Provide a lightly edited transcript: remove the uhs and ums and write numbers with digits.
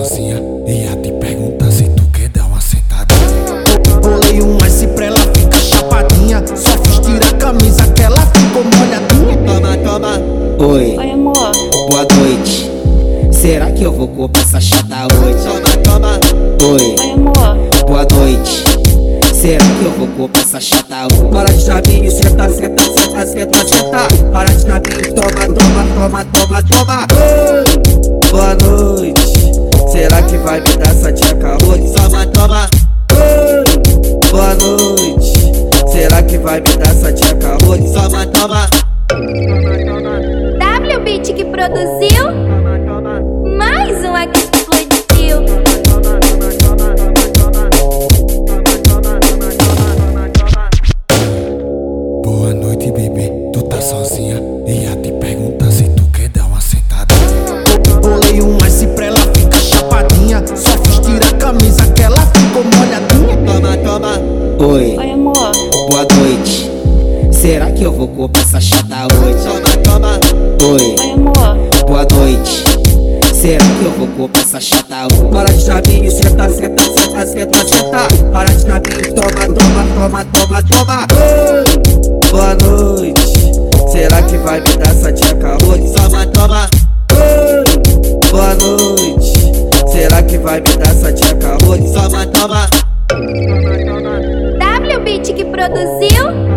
sozinha, ia te perguntar se tu quer dar uma sentadinha. Bolei um ice pra ela ficar chapadinha. Só fiz tirar a camisa que ela ficou molhadinha. Toma, toma. Oi, Oi, amor. boa noite. Será que eu vou comer essa chata hoje? Toma, toma. Oi, Oi, amor. boa noite. Será que eu vou comer essa chata hoje? Para de chavinho, senta, senta, senta, senta, senta. Para de chavinho, toma, toma, toma, toma, toma. Boa noite. Será que vai me dar essa tcheca hoje? Toma, toma. Boa noite. Será que vai me dar essa tcheca hoje? Toma, toma. W Beat que produziu mais um aqui explodiu. Boa noite, bebê, tu tá sozinha, ia te perguntar se tu quer dar uma sentadinha. Bolei um ice pra ela ficar chapadinha. Só fiz tirar a camisa que ela ficou molhadinha. Toma, toma. Oi, Oi, amor. boa noite. Será que eu vou comer essa chata hoje? Toma, toma. Oi, Oi, amor. boa noite. Será que eu vou comer essa chata hoje? Para de chavinho, senta, senta, senta, senta, senta. Para de chavinho, toma, toma, toma, toma, toma. Boa noite. Será que vai me dar essa tcheca hoje? Toma, toma. Boa noite. Será que vai me dar essa tcheca hoje? Toma, toma. W Beat que produziu